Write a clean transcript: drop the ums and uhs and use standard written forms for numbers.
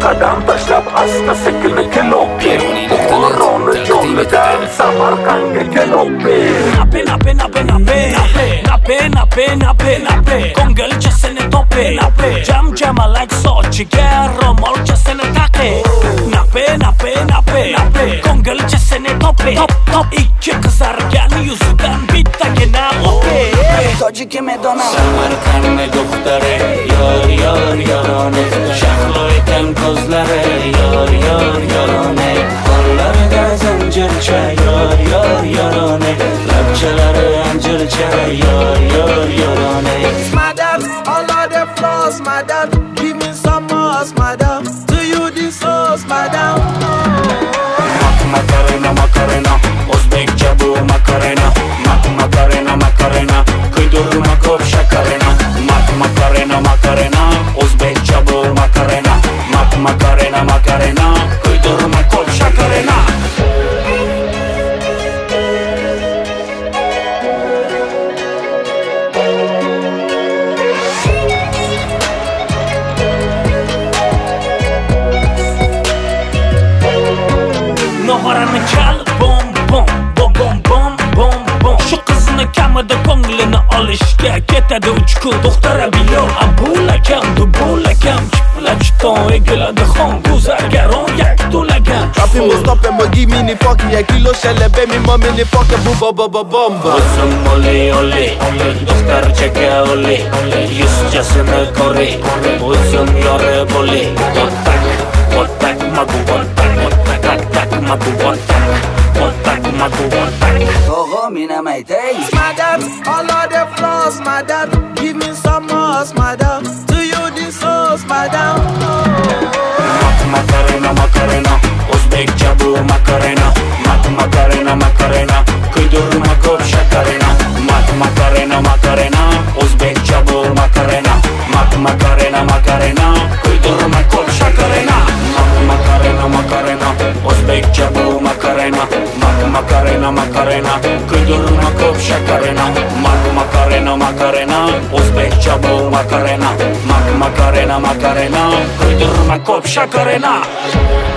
Qadam tashlab asta sekin kelopi Qoroni yo'lidan Samarqandga kelopi Nape Ko'ngilchasini topi Jam-jamalak sochiga ro'molchasini taqi Nape Ko'ngilchasini topi Ikki qizargan yuzidan bittagina o'pi Tojiki medona Samarqandni do'xtari yor yorone Shahlo ekan ko'zlari yor yorone Qo'llarida zanjircha yor yorone Labchalari anjircha yor yorone Madam, all of the flaws, madam. Give me some more, madam. Do you this sauce, madam? Makarena O'zbekcha bu makarena Makarena Kuydurma ko'p shakarena Makarena O'zbekcha bu makarena Makarena Kuydurma ko'p shakarena Noharani chal bom Shu qizni kamida ko'nglini olishga ketadi 3 kun Do'xtara biyo abul akam dubul akam Chiplachton egiladi xon guzargaron yak to'lagan Papi mo stop and mo give me the fucking ya kilo shelebe mi mommy ni fucking bomba. O'zim oli Do'xtarchaga oli Yuzchasini ko'ri O'zim yorib oli O'ttak magu To'g'o meni maytay Madam, all of the flaws, madam. Give me some more, madam. Do you this sauce, madam? Makarena O'zbekcha bu makarena Kuydurma ko'p shakarena Makarena O'zbekcha bu makarena Kuydurma ko'p shakarena Makarena O'zbekcha bu makarena Kuydurma ko'p shakarena Makarena O'zbekcha bu makarena Kuydurma ko'p shakarena